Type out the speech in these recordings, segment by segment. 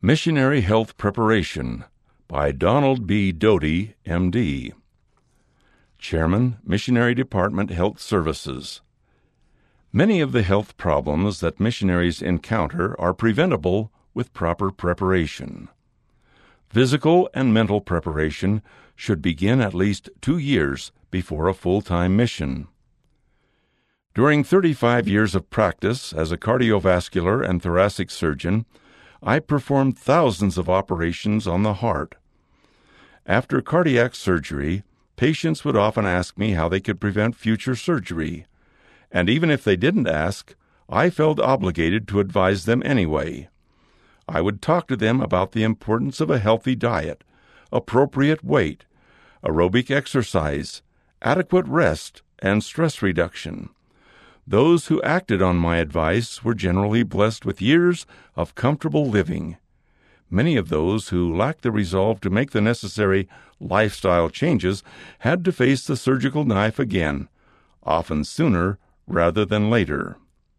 Missionary Health Preparation by Donald B. Doty, M.D., Chairman, Missionary Department Health Services. Many of the health problems that missionaries encounter are preventable with proper preparation. Physical and mental preparation should begin at least 2 years before a full-time mission. During 35 years of practice as a cardiovascular and thoracic surgeon, I performed thousands of operations on the heart. After cardiac surgery, patients would often ask me how they could prevent future surgery, and even if they didn't ask, I felt obligated to advise them anyway. I would talk to them about the importance of a healthy diet, appropriate weight, aerobic exercise, adequate rest, and stress reduction. Those who acted on my advice were generally blessed with years of comfortable living. Many of those who lacked the resolve to make the necessary lifestyle changes had to face the surgical knife again, often sooner rather than later.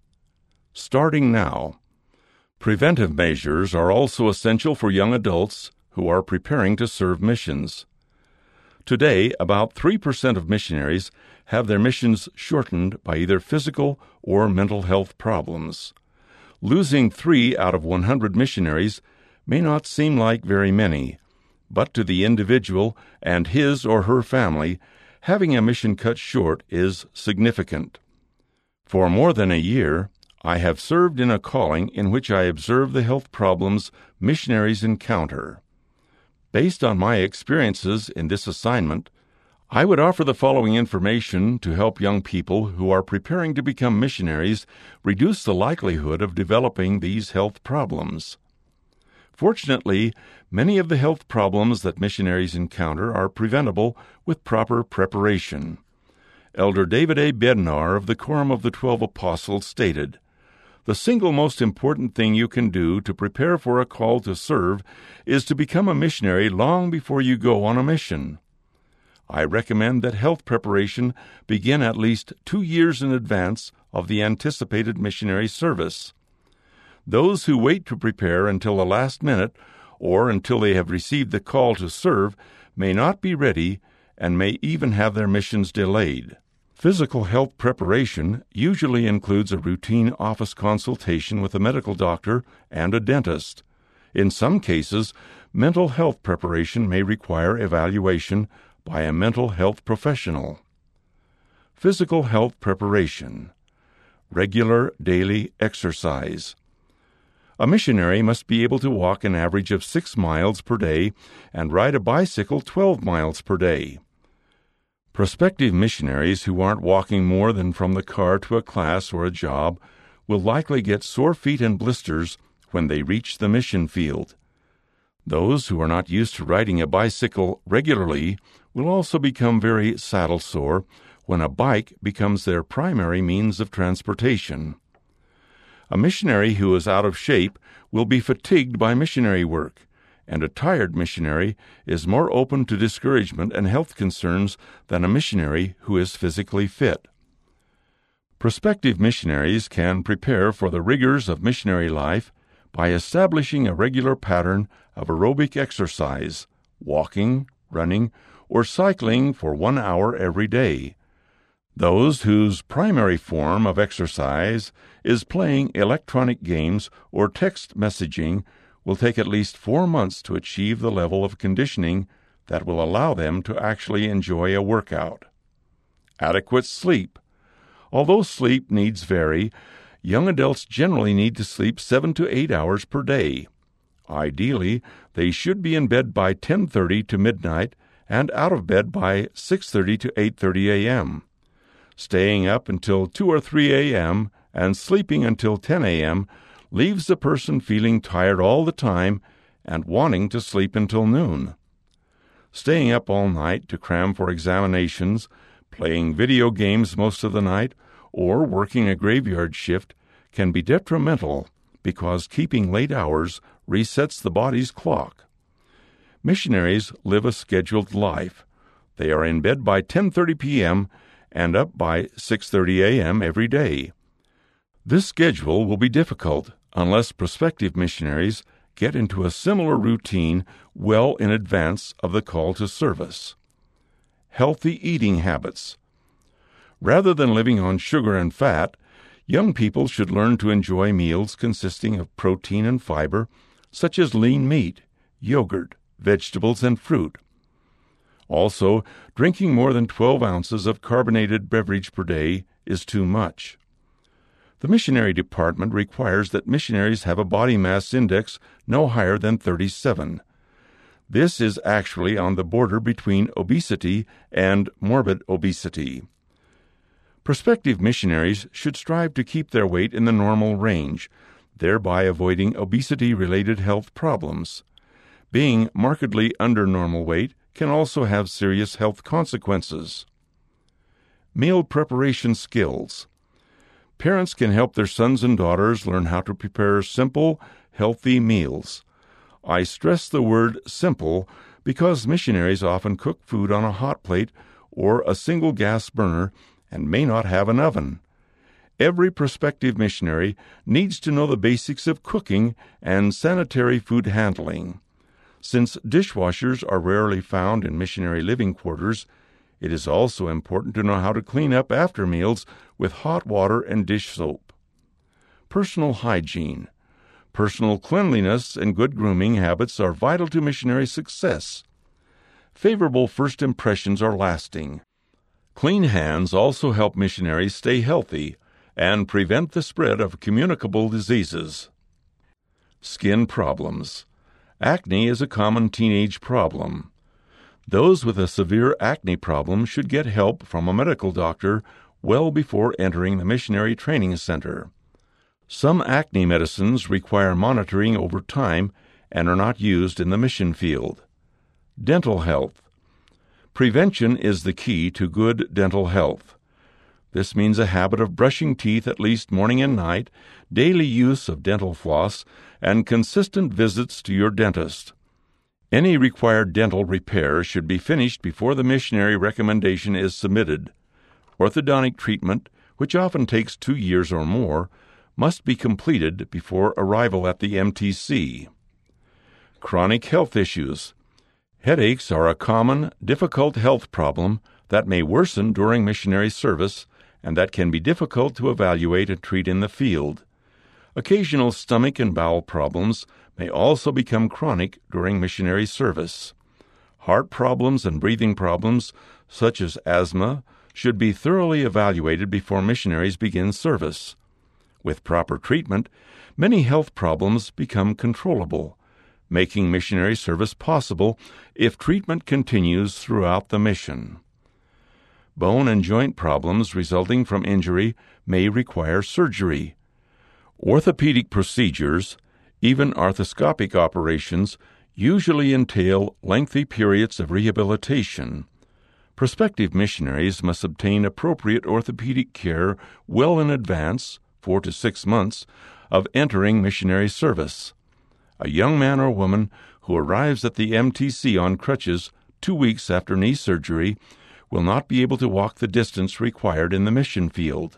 Starting now. Preventive measures are also essential for young adults who are preparing to serve missions. Today, about 3% of missionaries have their missions shortened by either physical or mental health problems. Losing 3 out of 100 missionaries may not seem like very many, but to the individual and his or her family, having a mission cut short is significant. For more than a year, I have served in a calling in which I observe the health problems missionaries encounter. Based on my experiences in this assignment, I would offer the following information to help young people who are preparing to become missionaries reduce the likelihood of developing these health problems. Fortunately, many of the health problems that missionaries encounter are preventable with proper preparation. Elder David A. Bednar of the Quorum of the 12 Apostles stated, "The single most important thing you can do to prepare for a call to serve is to become a missionary long before you go on a mission." I recommend that health preparation begin at least 2 years in advance of the anticipated missionary service. Those who wait to prepare until the last minute or until they have received the call to serve may not be ready and may even have their missions delayed. Physical health preparation usually includes a routine office consultation with a medical doctor and a dentist. In some cases, mental health preparation may require evaluation by a mental health professional. Physical health preparation. Regular daily exercise. A missionary must be able to walk an average of 6 miles per day and ride a bicycle 12 miles per day. Prospective missionaries who aren't walking more than from the car to a class or a job will likely get sore feet and blisters when they reach the mission field. Those who are not used to riding a bicycle regularly will also become very saddle sore when a bike becomes their primary means of transportation. A missionary who is out of shape will be fatigued by missionary work, and a tired missionary is more open to discouragement and health concerns than a missionary who is physically fit. Prospective missionaries can prepare for the rigors of missionary life by establishing a regular pattern of aerobic exercise, walking, running, or cycling for 1 hour every day. Those whose primary form of exercise is playing electronic games or text messaging will take at least 4 months to achieve the level of conditioning that will allow them to actually enjoy a workout. Adequate sleep. Although sleep needs vary, young adults generally need to sleep 7 to 8 hours per day. Ideally, they should be in bed by 10:30 to midnight and out of bed by 6:30 to 8:30 a.m. Staying up until 2 or 3 a.m. and sleeping until 10 a.m. leaves the person feeling tired all the time and wanting to sleep until noon. Staying up all night to cram for examinations, playing video games most of the night, or working a graveyard shift can be detrimental because keeping late hours resets the body's clock. Missionaries live a scheduled life. They are in bed by 10:30 p.m. and up by 6:30 a.m. every day. This schedule will be difficult unless prospective missionaries get into a similar routine well in advance of the call to service. Healthy eating habits. Rather than living on sugar and fat, young people should learn to enjoy meals consisting of protein and fiber, such as lean meat, yogurt, vegetables, and fruit. Also, drinking more than 12 ounces of carbonated beverage per day is too much. The missionary department requires that missionaries have a body mass index no higher than 37. This is actually on the border between obesity and morbid obesity. Prospective missionaries should strive to keep their weight in the normal range, thereby avoiding obesity-related health problems. Being markedly under normal weight can also have serious health consequences. Meal preparation skills. Parents can help their sons and daughters learn how to prepare simple, healthy meals. I stress the word simple because missionaries often cook food on a hot plate or a single gas burner and may not have an oven. Every prospective missionary needs to know the basics of cooking and sanitary food handling. Since dishwashers are rarely found in missionary living quarters, it is also important to know how to clean up after meals with hot water and dish soap. Personal hygiene. Personal cleanliness and good grooming habits are vital to missionary success. Favorable first impressions are lasting. Clean hands also help missionaries stay healthy and prevent the spread of communicable diseases. Skin problems. Acne is a common teenage problem. Those with a severe acne problem should get help from a medical doctor well before entering the missionary training center. Some acne medicines require monitoring over time and are not used in the mission field. Dental health. Prevention is the key to good dental health. This means a habit of brushing teeth at least morning and night, daily use of dental floss, and consistent visits to your dentist. Any required dental repair should be finished before the missionary recommendation is submitted. Orthodontic treatment, which often takes 2 years or more, must be completed before arrival at the MTC. Chronic health issues. Headaches are a common, difficult health problem that may worsen during missionary service and that can be difficult to evaluate and treat in the field. Occasional stomach and bowel problems may also become chronic during missionary service. Heart problems and breathing problems, such as asthma, should be thoroughly evaluated before missionaries begin service. With proper treatment, many health problems become controllable, making missionary service possible if treatment continues throughout the mission. Bone and joint problems resulting from injury may require surgery. Orthopedic procedures, even arthroscopic operations, usually entail lengthy periods of rehabilitation. Prospective missionaries must obtain appropriate orthopedic care well in advance, 4 to 6 months, of entering missionary service. A young man or woman who arrives at the MTC on crutches 2 weeks after knee surgery will not be able to walk the distance required in the mission field.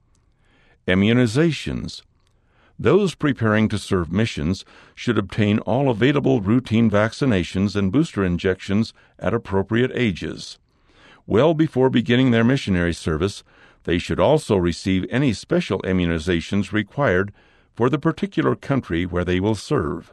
Immunizations. Those preparing to serve missions should obtain all available routine vaccinations and booster injections at appropriate ages. Well before beginning their missionary service, they should also receive any special immunizations required for the particular country where they will serve.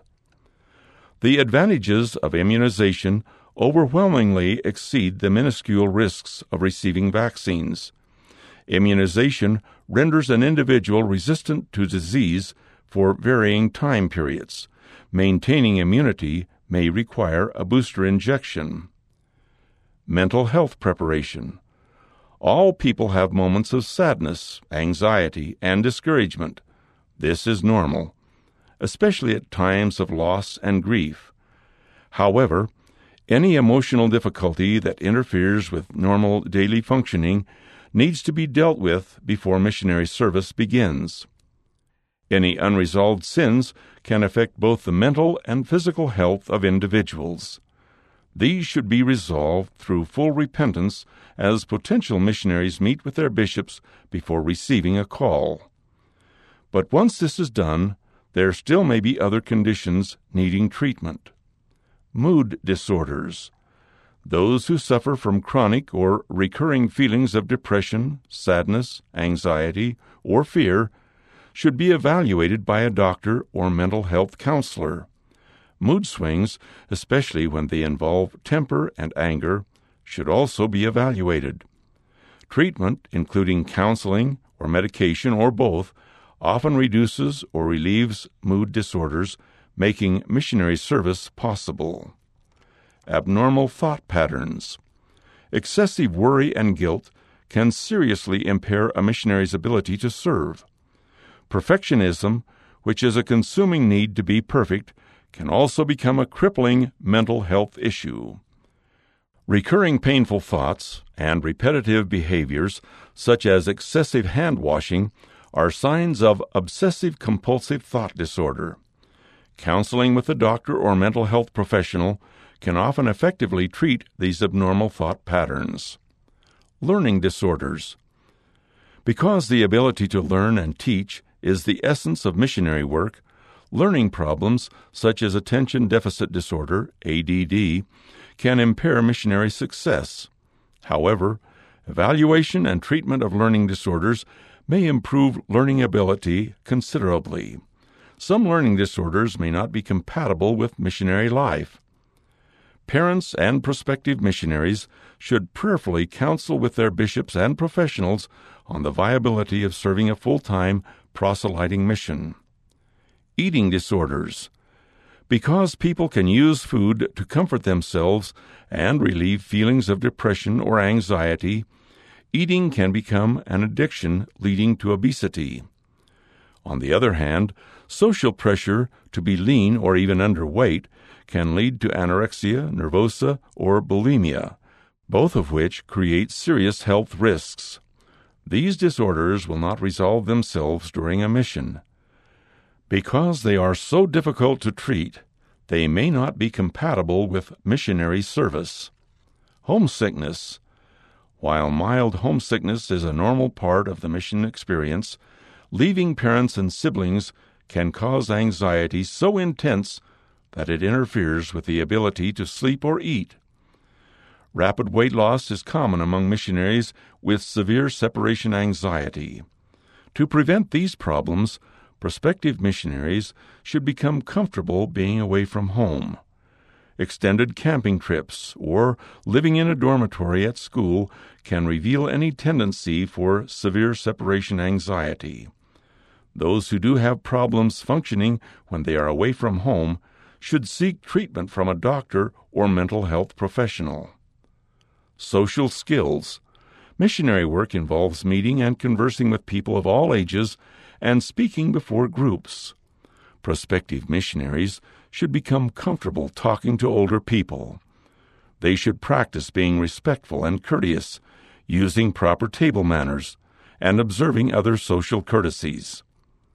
The advantages of immunization overwhelmingly exceed the minuscule risks of receiving vaccines. Immunization renders an individual resistant to disease for varying time periods. Maintaining immunity may require a booster injection. Mental health preparation. All people have moments of sadness, anxiety, and discouragement. This is normal, especially at times of loss and grief. However, any emotional difficulty that interferes with normal daily functioning needs to be dealt with before missionary service begins. Any unresolved sins can affect both the mental and physical health of individuals. These should be resolved through full repentance as potential missionaries meet with their bishops before receiving a call. But once this is done, there still may be other conditions needing treatment. Mood disorders. Those who suffer from chronic or recurring feelings of depression, sadness, anxiety, or fear should be evaluated by a doctor or mental health counselor. Mood swings, especially when they involve temper and anger, should also be evaluated. Treatment, including counseling or medication or both, often reduces or relieves mood disorders, making missionary service possible. Abnormal thought patterns. Excessive worry and guilt can seriously impair a missionary's ability to serve. Perfectionism, which is a consuming need to be perfect, can also become a crippling mental health issue. Recurring painful thoughts and repetitive behaviors, such as excessive hand-washing, are signs of obsessive-compulsive thought disorder. Counseling with a doctor or mental health professional can often effectively treat these abnormal thought patterns. Learning disorders. Because the ability to learn and teach is the essence of missionary work, learning problems such as attention deficit disorder, ADD, can impair missionary success. However, evaluation and treatment of learning disorders may improve learning ability considerably. Some learning disorders may not be compatible with missionary life. Parents and prospective missionaries should prayerfully counsel with their bishops and professionals on the viability of serving a full-time proselyting mission. Eating disorders. Because people can use food to comfort themselves and relieve feelings of depression or anxiety, eating can become an addiction leading to obesity. On the other hand, social pressure to be lean or even underweight can lead to anorexia nervosa or bulimia, both of which create serious health risks. These disorders will not resolve themselves during a mission. Because they are so difficult to treat, they may not be compatible with missionary service. Homesickness. While mild homesickness is a normal part of the mission experience, leaving parents and siblings can cause anxiety so intense that it interferes with the ability to sleep or eat. Rapid weight loss is common among missionaries with severe separation anxiety. To prevent these problems, prospective missionaries should become comfortable being away from home. Extended camping trips or living in a dormitory at school can reveal any tendency for severe separation anxiety. Those who do have problems functioning when they are away from home should seek treatment from a doctor or mental health professional. Social skills. Missionary work involves meeting and conversing with people of all ages and speaking before groups. Prospective missionaries should become comfortable talking to older people. They should practice being respectful and courteous, using proper table manners, and observing other social courtesies.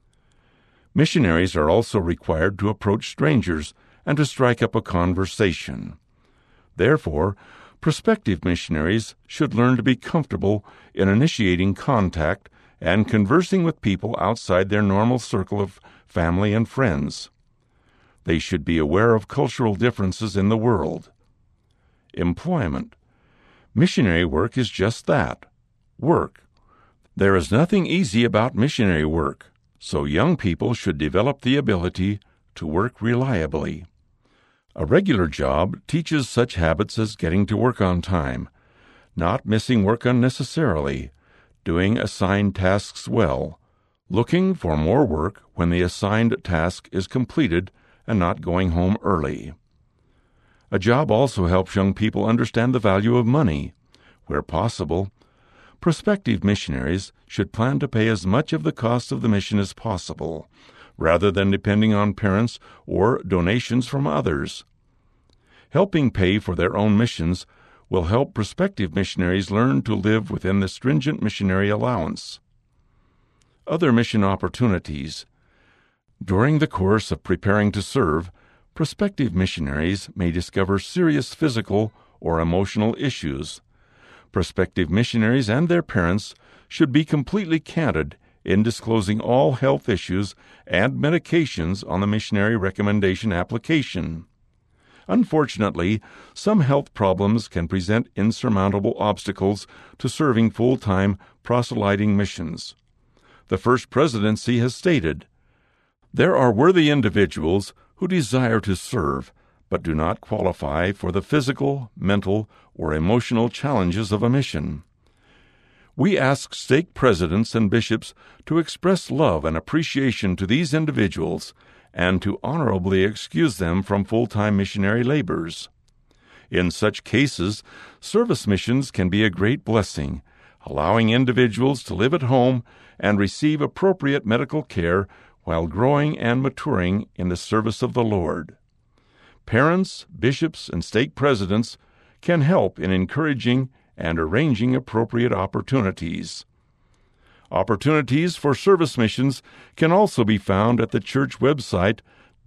Missionaries are also required to approach strangers and to strike up a conversation. Therefore, prospective missionaries should learn to be comfortable in initiating contact and conversing with people outside their normal circle of family and friends. They should be aware of cultural differences in the world. Employment. Missionary work is just that, work. There is nothing easy about missionary work, so young people should develop the ability to work reliably. A regular job teaches such habits as getting to work on time, not missing work unnecessarily, doing assigned tasks well, looking for more work when the assigned task is completed, and not going home early. A job also helps young people understand the value of money. Where possible, prospective missionaries should plan to pay as much of the cost of the mission as possible, rather than depending on parents or donations from others. Helping pay for their own missions will help prospective missionaries learn to live within the stringent missionary allowance. Other mission opportunities. During the course of preparing to serve, prospective missionaries may discover serious physical or emotional issues. Prospective missionaries and their parents should be completely candid in disclosing all health issues and medications on the missionary recommendation application. Unfortunately, some health problems can present insurmountable obstacles to serving full-time proselyting missions. The First Presidency has stated, "There are worthy individuals who desire to serve, but do not qualify for the physical, mental, or emotional challenges of a mission." We ask stake presidents and bishops to express love and appreciation to these individuals and to honorably excuse them from full-time missionary labors. In such cases, service missions can be a great blessing, allowing individuals to live at home and receive appropriate medical care while growing and maturing in the service of the Lord. Parents, bishops, and stake presidents can help in encouraging and arranging appropriate opportunities. Opportunities for service missions can also be found at the church website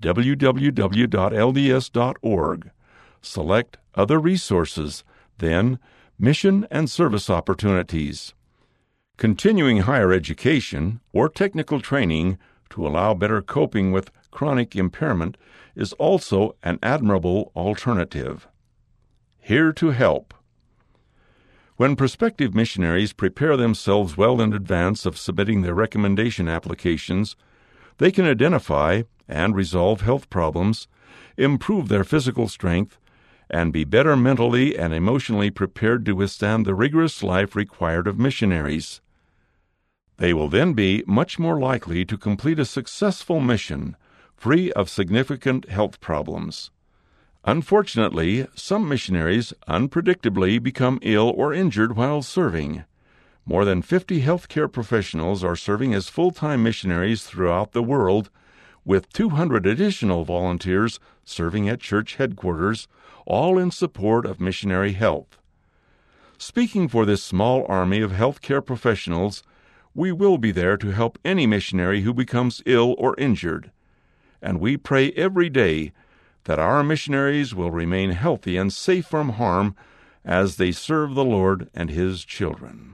www.lds.org. Select Other Resources, then Mission and Service Opportunities. Continuing higher education or technical training to allow better coping with chronic impairment is also an admirable alternative. Here to help. When prospective missionaries prepare themselves well in advance of submitting their recommendation applications, they can identify and resolve health problems, improve their physical strength, and be better mentally and emotionally prepared to withstand the rigorous life required of missionaries. They will then be much more likely to complete a successful mission, free of significant health problems. Unfortunately, some missionaries unpredictably become ill or injured while serving. More than 50 healthcare professionals are serving as full-time missionaries throughout the world, with 200 additional volunteers serving at church headquarters, all in support of missionary health. Speaking for this small army of healthcare professionals, we will be there to help any missionary who becomes ill or injured, and we pray every day that our missionaries will remain healthy and safe from harm as they serve the Lord and His children.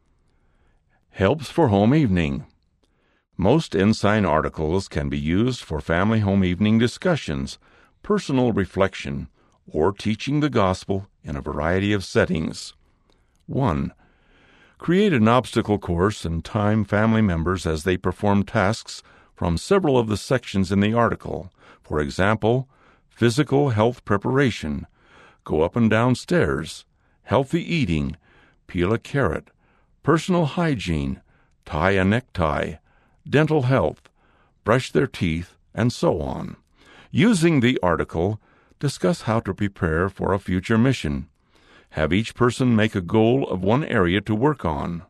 Helps for Home Evening. Most Ensign articles can be used for family home evening discussions, personal reflection, or teaching the gospel in a variety of settings. 1. Create an obstacle course and time family members as they perform tasks from several of the sections in the article. For example, physical health preparation, go up and down stairs, healthy eating, peel a carrot, personal hygiene, tie a necktie, dental health, brush their teeth, and so on. Using the article, discuss how to prepare for a future mission. Have each person make a goal of one area to work on.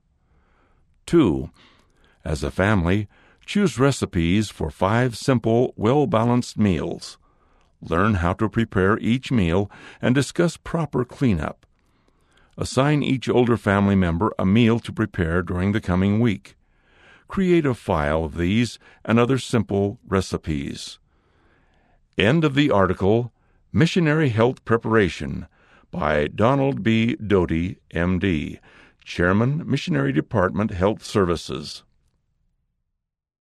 2. As a family, choose recipes for 5 simple, well-balanced meals. Learn how to prepare each meal and discuss proper cleanup. Assign each older family member a meal to prepare during the coming week. Create a file of these and other simple recipes. End of the article, Missionary Health Preparation, by Donald B. Doty, M.D., Chairman, Missionary Department, Health Services.